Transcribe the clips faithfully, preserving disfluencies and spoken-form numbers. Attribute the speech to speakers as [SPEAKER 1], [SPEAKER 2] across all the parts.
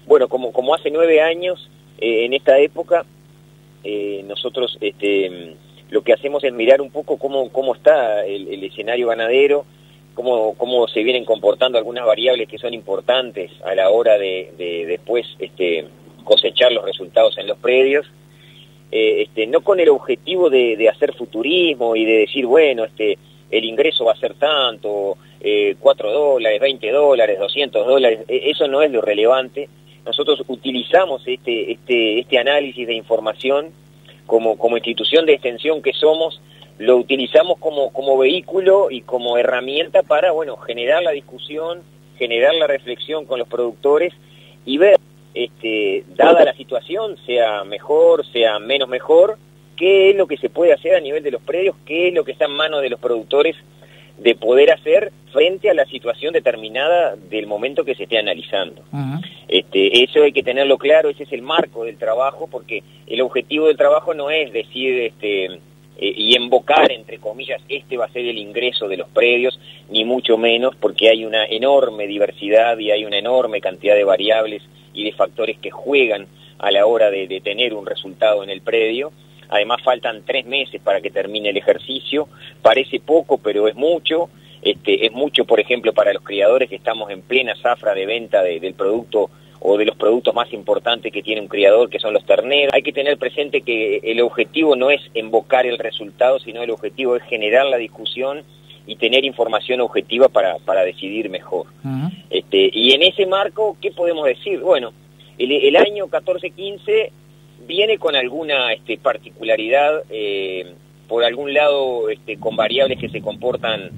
[SPEAKER 1] Bueno, como, como hace nueve años, eh, en esta época, eh, nosotros este, lo que hacemos es mirar un poco cómo, cómo está el, el escenario ganadero, cómo, cómo se vienen comportando algunas variables que son importantes a la hora de, de después este, cosechar los resultados en los predios, eh, este, no con el objetivo de, de hacer futurismo y de decir, bueno, este, el ingreso va a ser tanto, eh, cuatro dólares, veinte dólares, doscientos dólares, eso no es lo relevante. Nosotros utilizamos este, este, este análisis de información como, como institución de extensión que somos, lo utilizamos como, como vehículo y como herramienta para, bueno, generar la discusión, generar la reflexión con los productores y ver, este, dada la situación, sea mejor, sea menos mejor, qué es lo que se puede hacer a nivel de los predios, qué es lo que está en manos de los productores de poder hacer frente a la situación determinada del momento que se esté analizando. Uh-huh. Este, eso hay que tenerlo claro, ese es el marco del trabajo, porque el objetivo del trabajo no es decir este, eh, y invocar, entre comillas, este va a ser el ingreso de los predios, ni mucho menos, porque hay una enorme diversidad y hay una enorme cantidad de variables y de factores que juegan a la hora de, de tener un resultado en el predio. Además faltan tres meses para que termine el ejercicio, parece poco, pero es mucho. Este, es mucho, por ejemplo, para los criadores que estamos en plena zafra de venta de, del producto o de los productos más importantes que tiene un criador, que son los terneros. Hay que tener presente que el objetivo no es invocar el resultado, sino el objetivo es generar la discusión y tener información objetiva para, para decidir mejor. Uh-huh. Este, y en ese marco, ¿qué podemos decir? Bueno, el, el año catorce quince viene con alguna este, particularidad, eh, por algún lado este, con variables que se comportan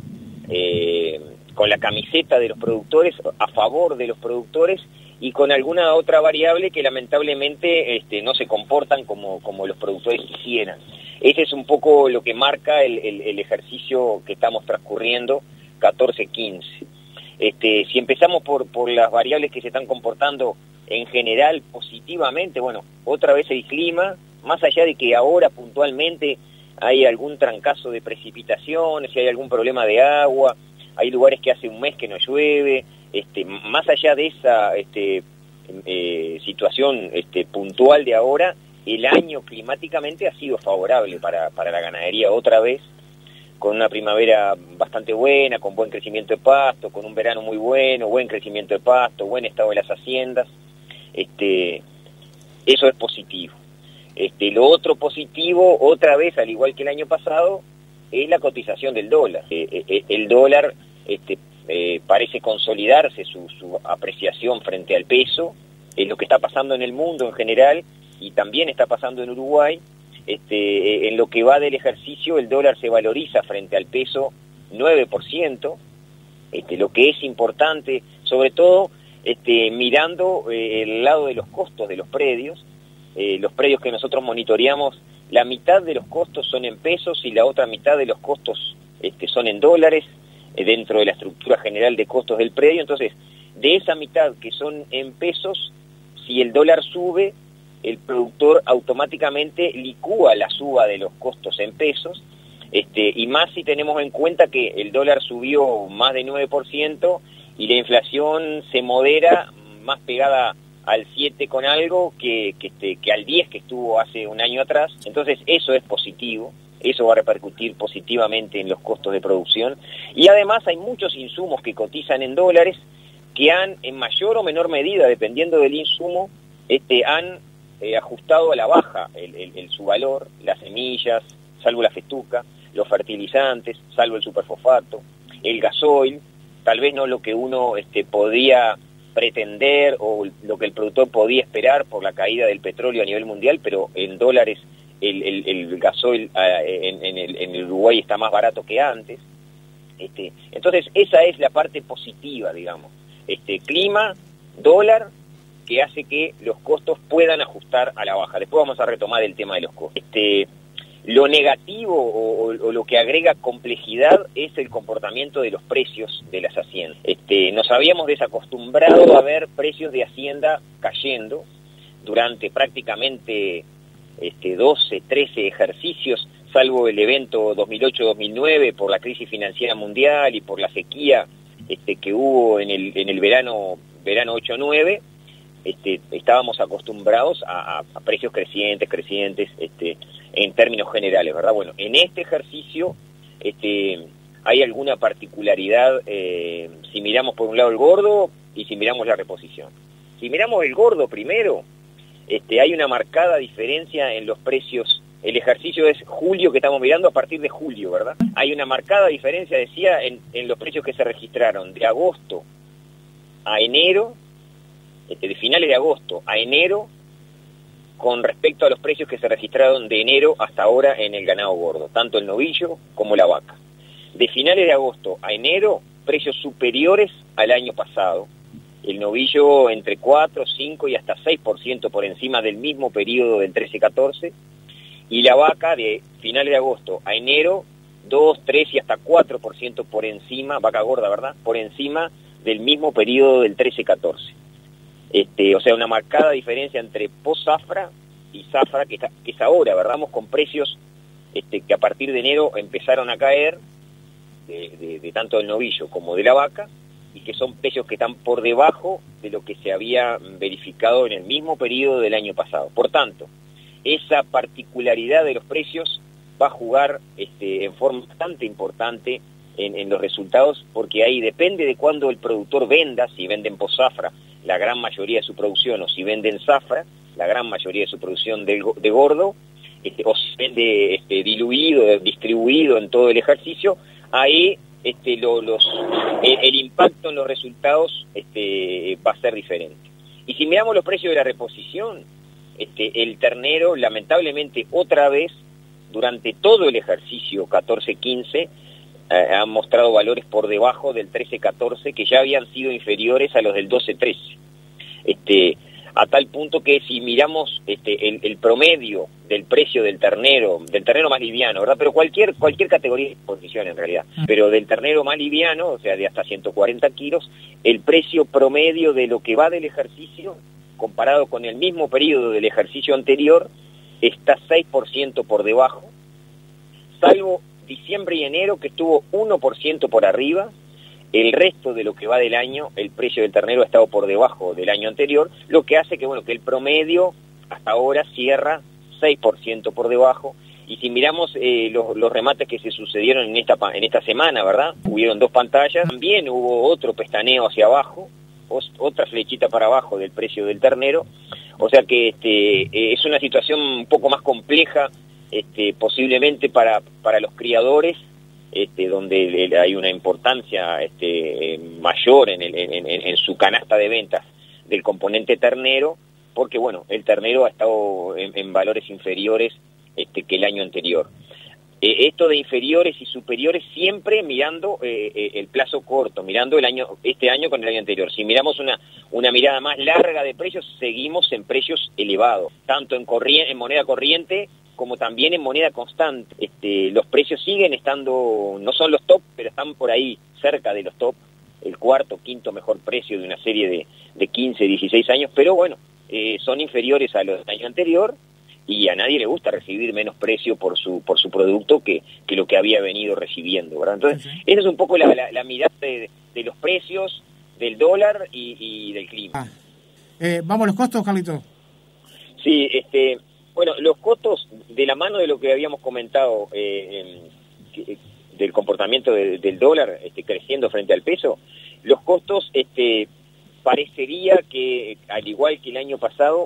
[SPEAKER 1] eh, con la camiseta de los productores, a favor de los productores, y con alguna otra variable que lamentablemente este, no se comportan como, como los productores quisieran. Ese es un poco lo que marca el, el, el ejercicio que estamos transcurriendo, catorce quince. Este, si empezamos por, por las variables que se están comportando en general positivamente, bueno, otra vez el clima, más allá de que ahora puntualmente hay algún trancazo de precipitaciones, si hay algún problema de agua, hay lugares que hace un mes que no llueve, este, más allá de esa este, eh, situación este, puntual de ahora, el año climáticamente ha sido favorable para, para la ganadería otra vez, con una primavera bastante buena, con buen crecimiento de pasto, con un verano muy bueno, buen crecimiento de pasto, buen estado de las haciendas. Este, eso es positivo. Este, lo otro positivo, otra vez, al igual que el año pasado, es la cotización del dólar. Eh, eh, el dólar este, eh, parece consolidarse su, su apreciación frente al peso, es lo que está pasando en el mundo en general y también está pasando en Uruguay. Este, en lo que va del ejercicio, el dólar se valoriza frente al peso nueve por ciento, este, lo que es importante, sobre todo este, mirando eh, el lado de los costos de los predios. Eh, los predios que nosotros monitoreamos, la mitad de los costos son en pesos y la otra mitad de los costos este, son en dólares, eh, dentro de la estructura general de costos del predio. Entonces, de esa mitad que son en pesos, si el dólar sube, el productor automáticamente licúa la suba de los costos en pesos, este, y más si tenemos en cuenta que el dólar subió más de nueve por ciento y la inflación se modera más pegada al siete con algo que, que, este, que al diez que estuvo hace un año atrás. Entonces eso es positivo, eso va a repercutir positivamente en los costos de producción, y además hay muchos insumos que cotizan en dólares que han, en mayor o menor medida, dependiendo del insumo, este, han eh, ajustado a la baja el, el, el, su valor, las semillas, salvo la festuca, los fertilizantes, salvo el superfosfato, el gasoil, tal vez no lo que uno este, podía pretender o lo que el productor podía esperar por la caída del petróleo a nivel mundial, pero en dólares el, el, el gasoil eh, en, en, el, en el Uruguay está más barato que antes. Este, entonces esa es la parte positiva, digamos. Este, clima, dólar, que hace que los costos puedan ajustar a la baja. Después vamos a retomar el tema de los costos. Este, lo negativo o, o, o lo que agrega complejidad es el comportamiento de los precios de las haciendas. Este, nos habíamos desacostumbrado a ver precios de hacienda cayendo durante prácticamente este, doce, trece ejercicios, salvo el evento dos mil ocho dos mil nueve por la crisis financiera mundial y por la sequía este, que hubo en el, en el verano, verano ocho nueve. este, estábamos acostumbrados a, a, a precios crecientes, crecientes, este, en términos generales, ¿verdad? Bueno, en este ejercicio este, hay alguna particularidad, eh, si miramos por un lado el gordo y si miramos la reposición. Si miramos el gordo primero, este, hay una marcada diferencia en los precios. El ejercicio es julio, que estamos mirando a partir de julio, ¿verdad? Hay una marcada diferencia, decía, en, en los precios que se registraron de agosto a enero, este, de finales de agosto a enero, con respecto a los precios que se registraron de enero hasta ahora en el ganado gordo, tanto el novillo como la vaca. De finales de agosto a enero, precios superiores al año pasado. El novillo entre cuatro, cinco y hasta seis por ciento por encima del mismo periodo del trece catorce, y la vaca de finales de agosto a enero, dos, tres y hasta cuatro por ciento por encima, vaca gorda, ¿verdad?, por encima del mismo periodo del trece catorce. Este, o sea, una marcada diferencia entre post-zafra y zafra, que, está, que es ahora, ¿verdad? Vamos con precios este, que a partir de enero empezaron a caer, de, de, de tanto del novillo como de la vaca, y que son precios que están por debajo de lo que se había verificado en el mismo periodo del año pasado. Por tanto, esa particularidad de los precios va a jugar este, en forma bastante importante en, en los resultados, porque ahí depende de cuándo el productor venda, si venden post-zafra la gran mayoría de su producción, o si venden zafra la gran mayoría de su producción de, de gordo, este, o si vende este, diluido, distribuido en todo el ejercicio, ahí este, lo, los, el, el impacto en los resultados este, va a ser diferente. Y si miramos los precios de la reposición, este, el ternero lamentablemente otra vez durante todo el ejercicio catorce quince eh, han mostrado valores por debajo del trece catorce, que ya habían sido inferiores a los del doce trece. Este, a tal punto que si miramos este, el, el promedio del precio del ternero, del ternero más liviano, ¿verdad? Pero cualquier cualquier categoría de exposición en realidad, pero del ternero más liviano, o sea, de hasta ciento cuarenta kilos, el precio promedio de lo que va del ejercicio, comparado con el mismo periodo del ejercicio anterior, está seis por ciento por debajo, salvo diciembre y enero, que estuvo uno por ciento por arriba. El resto de lo que va del año, el precio del ternero ha estado por debajo del año anterior, lo que hace que, bueno, que el promedio hasta ahora cierra seis por ciento por debajo. Y si miramos eh, los, los remates que se sucedieron en esta, en esta semana, ¿verdad? Hubieron dos pantallas, también hubo otro pestaneo hacia abajo, otra flechita para abajo del precio del ternero, o sea que este, eh, es una situación un poco más compleja, este, posiblemente para, para los criadores, este, donde hay una importancia este, mayor en, el, en, en su canasta de ventas del componente ternero, porque bueno, el ternero ha estado en, en valores inferiores este, que el año anterior. Eh, esto de inferiores y superiores siempre mirando eh, eh, el plazo corto, mirando el año, este año con el año anterior. Si miramos una, una mirada más larga de precios, seguimos en precios elevados, tanto en, corriente, en moneda corriente como también en moneda constante. Este, los precios siguen estando, no son los top, pero están por ahí cerca de los top, el cuarto, quinto mejor precio de una serie de, de quince, dieciséis años, pero bueno, eh, son inferiores a los del año anterior, y a nadie le gusta recibir menos precio por su por su producto que, que lo que había venido recibiendo, ¿verdad? Entonces, sí, sí. Esa es un poco la, la, la mirada de, de los precios, del dólar y, y del clima.
[SPEAKER 2] Ah. Eh, ¿Vamos a los costos, Carlito?
[SPEAKER 1] Sí, este, bueno, los costos, de la mano de lo que habíamos comentado, eh, eh, del comportamiento de, del dólar este, creciendo frente al peso, los costos, este, parecería que, al igual que el año pasado,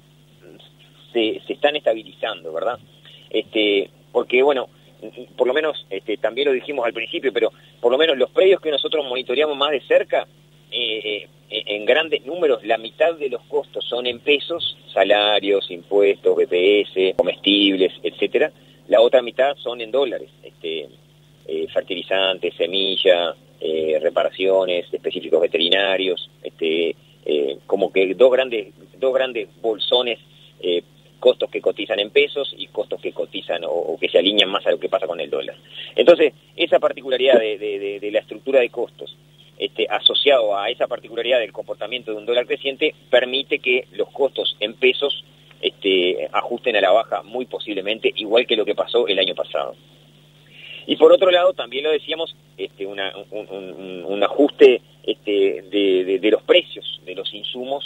[SPEAKER 1] Se, se están estabilizando, ¿verdad? Este, porque, bueno, por lo menos, este, también lo dijimos al principio, pero por lo menos los predios que nosotros monitoreamos más de cerca, eh, eh, en grandes números, la mitad de los costos son en pesos, salarios, impuestos, B P S, comestibles, etcétera. La otra mitad son en dólares, este, eh, fertilizantes, semilla, eh, reparaciones, específicos veterinarios, este, eh, como que dos grandes, dos grandes bolsones, eh, costos que cotizan en pesos y costos que cotizan o, o que se alinean más a lo que pasa con el dólar. Entonces, esa particularidad de, de, de, de la estructura de costos, este, asociado a esa particularidad del comportamiento de un dólar creciente, permite que los costos en pesos este, ajusten a la baja muy posiblemente, igual que lo que pasó el año pasado. Y por otro lado, también lo decíamos, este, una, un, un, un ajuste este, de, de, de los precios de los insumos,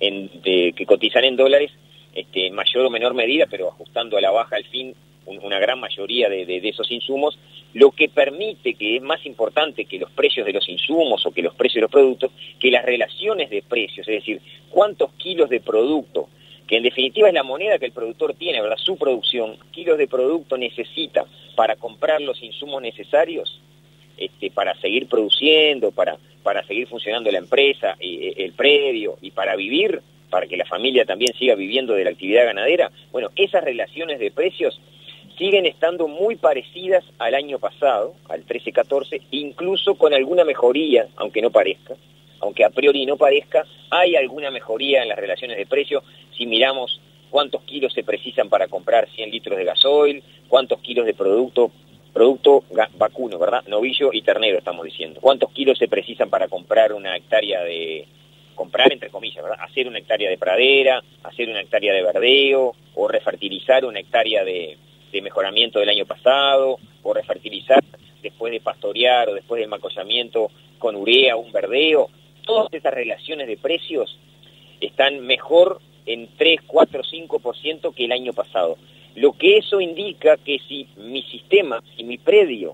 [SPEAKER 1] en, de, que cotizan en dólares, este, en mayor o menor medida, pero ajustando a la baja al fin un, una gran mayoría de, de, de esos insumos, lo que permite, que es más importante que los precios de los insumos o que los precios de los productos, que las relaciones de precios, es decir, cuántos kilos de producto, que en definitiva es la moneda que el productor tiene, ¿verdad? Su producción, kilos de producto necesita para comprar los insumos necesarios, este, para seguir produciendo, para, para seguir funcionando la empresa, eh, el predio, y para vivir, para que la familia también siga viviendo de la actividad ganadera. Bueno, esas relaciones de precios siguen estando muy parecidas al año pasado, al trece catorce, incluso con alguna mejoría, aunque no parezca, aunque a priori no parezca, hay alguna mejoría en las relaciones de precios. Si miramos cuántos kilos se precisan para comprar cien litros de gasoil, cuántos kilos de producto, producto vacuno, ¿verdad? Novillo y ternero estamos diciendo. Cuántos kilos se precisan para comprar una hectárea de, comprar entre comillas, ¿verdad? Hacer una hectárea de pradera, hacer una hectárea de verdeo, o refertilizar una hectárea de, de mejoramiento del año pasado, o refertilizar después de pastorear o después del macollamiento con urea, un verdeo. Todas estas relaciones de precios están mejor en tres, cuatro, cinco por ciento que el año pasado. Lo que eso indica que si mi sistema, si mi predio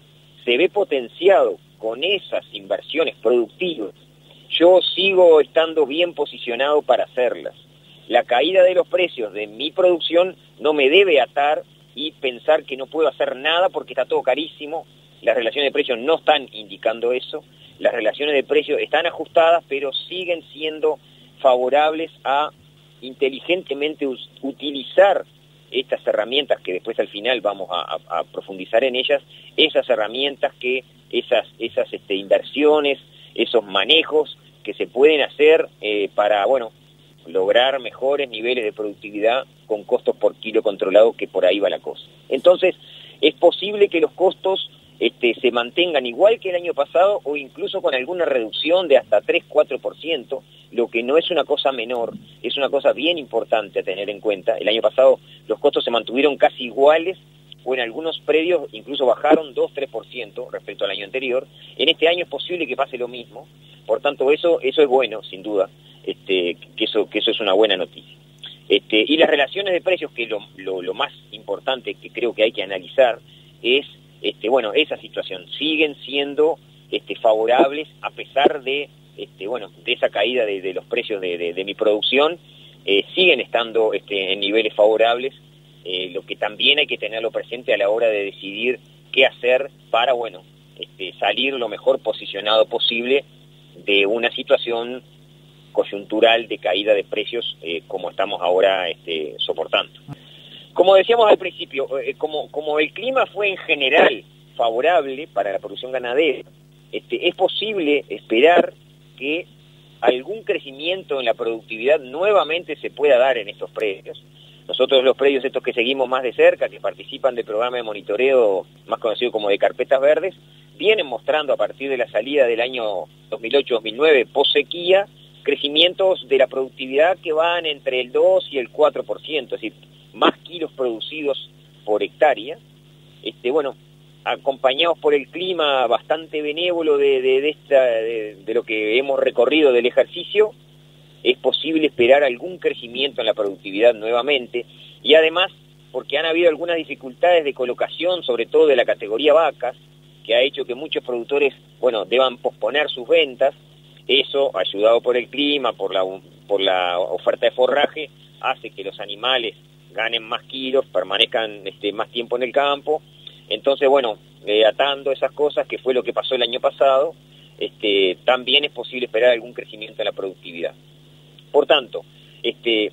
[SPEAKER 1] se ve potenciado con esas inversiones productivas, yo sigo estando bien posicionado para hacerlas. La caída de los precios de mi producción no me debe atar y pensar que no puedo hacer nada porque está todo carísimo. Las relaciones de precios no están indicando eso. Las relaciones de precios están ajustadas, pero siguen siendo favorables a inteligentemente utilizar estas herramientas, que después al final vamos a, a, a profundizar en ellas, esas herramientas que, esas, esas este, inversiones, esos manejos que se pueden hacer eh, para, bueno, lograr mejores niveles de productividad con costos por kilo controlado, que por ahí va la cosa. Entonces, es posible que los costos Este, se mantengan igual que el año pasado o incluso con alguna reducción de hasta tres a cuatro por ciento, lo que no es una cosa menor, es una cosa bien importante a tener en cuenta. El año pasado los costos se mantuvieron casi iguales o en algunos predios incluso bajaron dos a tres por ciento respecto al año anterior. En este año es posible que pase lo mismo, por tanto eso, eso es bueno, sin duda, este, que, eso, que eso es una buena noticia. Este, y las relaciones de precios, que lo, lo, lo más importante que creo que hay que analizar es Este, bueno, esa situación, siguen siendo este, favorables a pesar de, este, bueno, de esa caída de, de los precios de, de, de mi producción, eh, siguen estando este, en niveles favorables, eh, lo que también hay que tenerlo presente a la hora de decidir qué hacer para, bueno, este, salir lo mejor posicionado posible de una situación coyuntural de caída de precios eh, como estamos ahora este, soportando. Como decíamos al principio, eh, como, como el clima fue en general favorable para la producción ganadera, este, es posible esperar que algún crecimiento en la productividad nuevamente se pueda dar en estos predios. Nosotros los predios estos que seguimos más de cerca, que participan del programa de monitoreo más conocido como de carpetas verdes, vienen mostrando a partir de la salida del año dos mil ocho dos mil nueve, post sequía, crecimientos de la productividad que van entre el dos y el cuatro por ciento, es decir, más kilos producidos por hectárea, este, bueno, acompañados por el clima bastante benévolo de, de, de, esta, de, de lo que hemos recorrido del ejercicio, es posible esperar algún crecimiento en la productividad nuevamente, y además porque han habido algunas dificultades de colocación, sobre todo de la categoría vacas, que ha hecho que muchos productores, bueno, deban posponer sus ventas. Eso, ayudado por el clima, por la, por la oferta de forraje, hace que los animales ganen más kilos, permanezcan este, más tiempo en el campo. Entonces, bueno, eh, atando esas cosas, que fue lo que pasó el año pasado, este, también es posible esperar algún crecimiento en la productividad. Por tanto, este,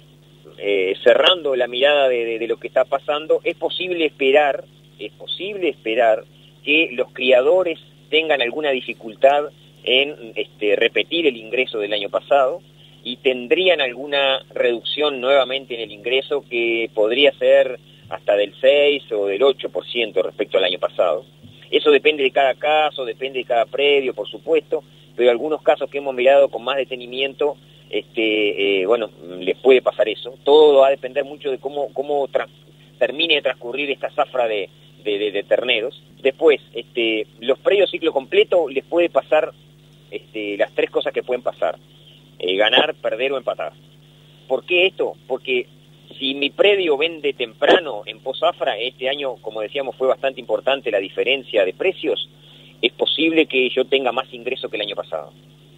[SPEAKER 1] eh, cerrando la mirada de, de, de lo que está pasando, es posible esperar, es posible esperar que los criadores tengan alguna dificultad en este, repetir el ingreso del año pasado, y tendrían alguna reducción nuevamente en el ingreso que podría ser hasta del seis o del ocho por ciento respecto al año pasado. Eso depende de cada caso, depende de cada predio, por supuesto, pero algunos casos que hemos mirado con más detenimiento, este, eh, bueno, les puede pasar eso. Todo va a depender mucho de cómo, cómo termine de transcurrir esta zafra de, de, de, de terneros. Después, este, los predios ciclo completo les puede pasar este, las tres cosas que pueden pasar. eh, ganar, perder o empatar. ¿Por qué esto? Porque si mi predio vende temprano en post-zafra, este año, como decíamos, fue bastante importante la diferencia de precios, es posible que yo tenga más ingreso que el año pasado.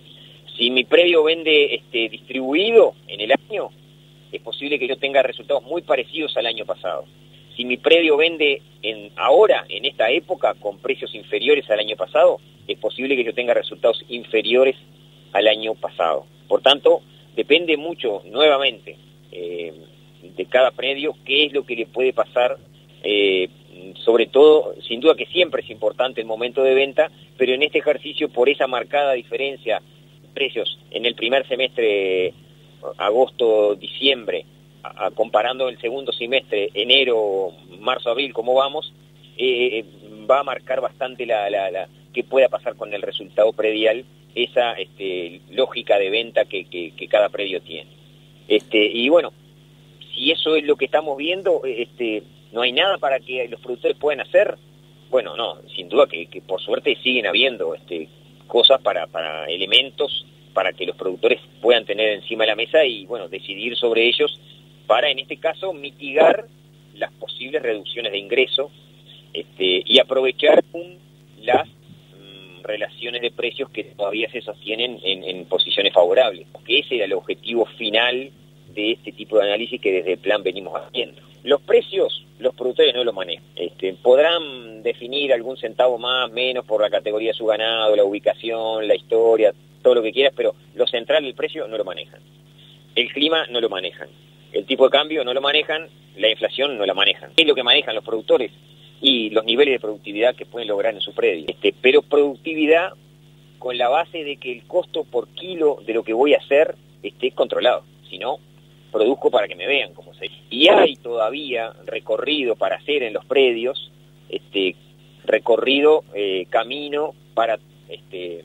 [SPEAKER 1] Si mi predio vende este, distribuido en el año, es posible que yo tenga resultados muy parecidos al año pasado. Si mi predio vende en ahora, en esta época, con precios inferiores al año pasado, es posible que yo tenga resultados inferiores al año pasado. Por tanto, depende mucho, nuevamente, eh, de cada predio, qué es lo que le puede pasar, eh, sobre todo, sin duda que siempre es importante el momento de venta, pero en este ejercicio, por esa marcada diferencia de precios en el primer semestre, agosto, diciembre, a, a, comparando el segundo semestre, enero, marzo, abril, como vamos, eh, va a marcar bastante la, la, la qué pueda pasar con el resultado predial, esa este, lógica de venta que, que, que cada predio tiene. Este, y bueno, si eso es lo que estamos viendo, este, no hay nada para que los productores puedan hacer. Bueno, no, sin duda que, que por suerte siguen habiendo este, cosas para, para elementos para que los productores puedan tener encima de la mesa y, bueno, decidir sobre ellos para, en este caso, mitigar las posibles reducciones de ingreso este, y aprovechar un, las mm, relaciones de precios que todavía se sostienen en, en posiciones favorables, porque ese era el objetivo final de este tipo de análisis que desde el plan venimos haciendo. Los precios, los productores no los manejan. Este, podrán definir algún centavo más, menos por la categoría de su ganado, la ubicación, la historia, todo lo que quieras, pero lo central del precio no lo manejan. El clima no lo manejan. El tipo de cambio no lo manejan, la inflación no la manejan. ¿Qué es lo que manejan los productores? Y los niveles de productividad que pueden lograr en su predio. Este, pero productividad con la base de que el costo por kilo de lo que voy a hacer esté controlado. Si no, produzco para que me vean, como se dice. Y hay todavía recorrido para hacer en los predios, este, recorrido, eh, camino para este,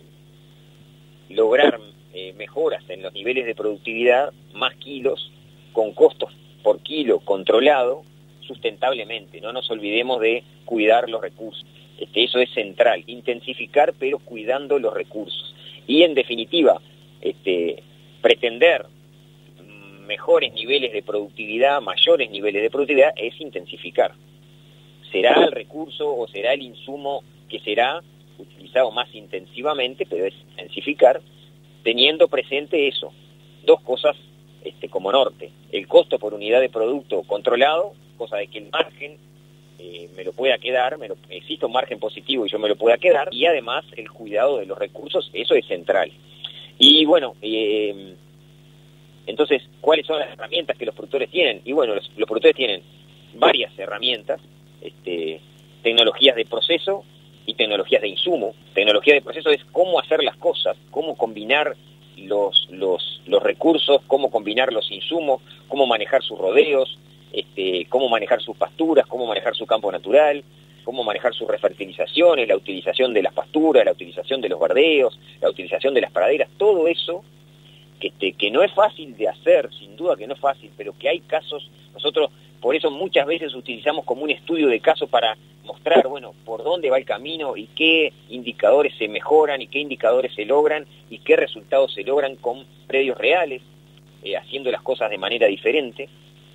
[SPEAKER 1] lograr eh, mejoras en los niveles de productividad, más kilos, con costos por kilo controlado, sustentablemente. No nos olvidemos de cuidar los recursos. Este, eso es central, intensificar pero cuidando los recursos. Y en definitiva, este, pretender mejores niveles de productividad, mayores niveles de productividad, es intensificar. Será el recurso o será el insumo que será utilizado más intensivamente, pero es intensificar, teniendo presente eso, dos cosas este, como norte: el costo por unidad de producto controlado, cosa de que el margen eh, me lo pueda quedar, me lo, existe un margen positivo y yo me lo pueda quedar, y además el cuidado de los recursos, eso es central. Y bueno, eh, entonces, ¿cuáles son las herramientas que los productores tienen? Y bueno, los, los productores tienen varias herramientas, este, tecnologías de proceso y tecnologías de insumo. Tecnología de proceso es cómo hacer las cosas, cómo combinar los, los, los recursos, cómo combinar los insumos, cómo manejar sus rodeos, este, cómo manejar sus pasturas, cómo manejar su campo natural, cómo manejar sus refertilizaciones, la utilización de las pasturas, la utilización de los bardeos, la utilización de las praderas, todo eso que, este, que no es fácil de hacer, sin duda que no es fácil, pero que hay casos, nosotros por eso muchas veces utilizamos como un estudio de caso para mostrar, bueno, por dónde va el camino y qué indicadores se mejoran y qué indicadores se logran y qué resultados se logran con predios reales, eh, haciendo las cosas de manera diferente.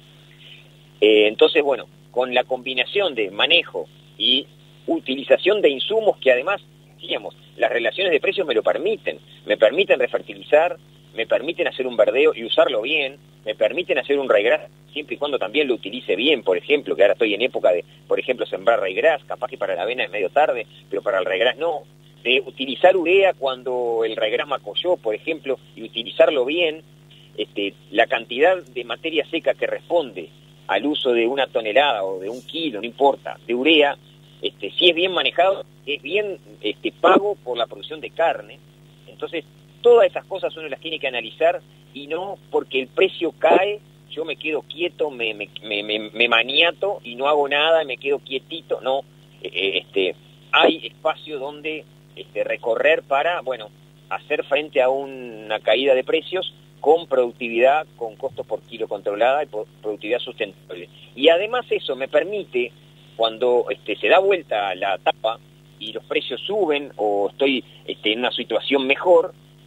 [SPEAKER 1] Eh, entonces, bueno, con la combinación de manejo y utilización de insumos que además, decíamos, las relaciones de precios me lo permiten, me permiten refertilizar, me permiten hacer un verdeo y usarlo bien, me permiten hacer un raigras siempre y cuando también lo utilice bien, por ejemplo, que ahora estoy en época de, por ejemplo, sembrar raigras, capaz que para la avena es medio tarde, pero para el raigras no, de utilizar urea cuando el raigras macolló, por ejemplo, y utilizarlo bien, este, la cantidad de materia seca que responde al uso de una tonelada o de un kilo, no importa, de urea, este, si es bien manejado, es bien este, pago por la producción de carne. Entonces, todas esas cosas uno las tiene que analizar y no porque el precio cae, yo me quedo quieto, me, me, me, me, me maniato y no hago nada, me quedo quietito. No, eh, este, hay espacio donde este, recorrer para, bueno, hacer frente a una caída de precios con productividad, con costos por kilo controlada y por productividad sustentable. Y además eso me permite, cuando este, se da vuelta la tapa y los precios suben o estoy este, en una situación mejor,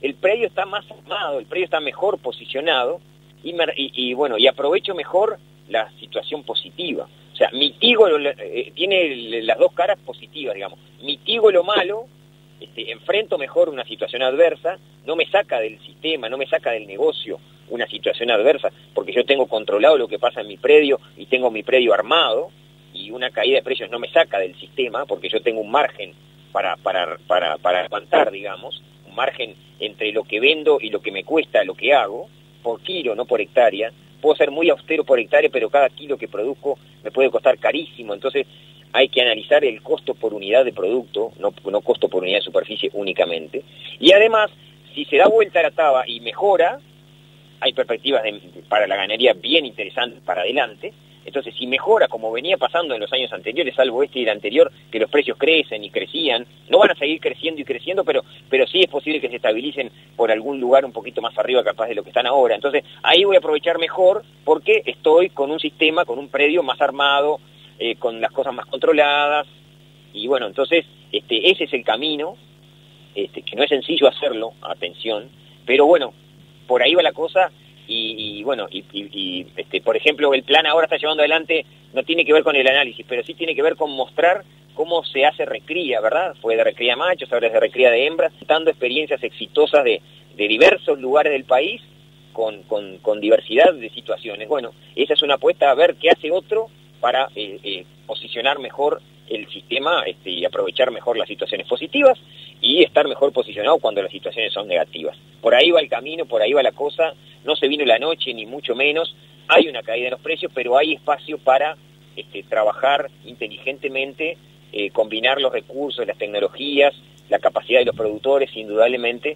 [SPEAKER 1] el predio está más armado, el predio está mejor posicionado y, me, y, y bueno, y aprovecho mejor la situación positiva. O sea, mitigo, lo, eh, tiene las dos caras positivas, digamos. Mitigo lo malo, este, enfrento mejor una situación adversa, no me saca del sistema, no me saca del negocio una situación adversa, porque yo tengo controlado lo que pasa en mi predio y tengo mi predio armado, y una caída de precios no me saca del sistema, porque yo tengo un margen para, para, para, para aguantar, digamos, un margen entre lo que vendo y lo que me cuesta lo que hago, por kilo, no por hectárea. Puedo ser muy austero por hectárea, pero cada kilo que produzco me puede costar carísimo, entonces hay que analizar el costo por unidad de producto, no, no costo por unidad de superficie únicamente, y además, si se da vuelta la taba y mejora, hay perspectivas de, para la ganadería bien interesantes para adelante. Entonces, si mejora como venía pasando en los años anteriores, salvo este y el anterior, que los precios crecen y crecían, no van a seguir creciendo y creciendo, pero pero sí es posible que se estabilicen por algún lugar un poquito más arriba capaz de lo que están ahora. Entonces, ahí voy a aprovechar mejor porque estoy con un sistema, con un predio más armado, eh, con las cosas más controladas, y bueno, entonces este ese es el camino, este que no es sencillo hacerlo, atención, pero bueno, por ahí va la cosa. Y, y bueno, y, y, y este, por ejemplo, el plan ahora está llevando adelante, no tiene que ver con el análisis, pero sí tiene que ver con mostrar cómo se hace recría, ¿verdad? Fue de recría de machos, ahora es de recría de hembras, dando experiencias exitosas de, de diversos lugares del país, con, con, con diversidad de situaciones. Bueno, esa es una apuesta a ver qué hace otro para eh, eh, posicionar mejor el sistema este, y aprovechar mejor las situaciones positivas y estar mejor posicionado cuando las situaciones son negativas. Por ahí va el camino, por ahí va la cosa, no se vino la noche ni mucho menos, hay una caída en los precios, pero hay espacio para este, trabajar inteligentemente, eh, combinar los recursos, las tecnologías, la capacidad de los productores, indudablemente.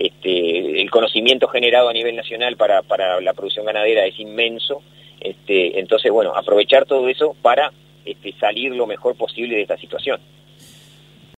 [SPEAKER 1] Este, el conocimiento generado a nivel nacional para, para la producción ganadera es inmenso, este, entonces bueno, aprovechar todo eso para este, salir lo mejor posible de esta situación.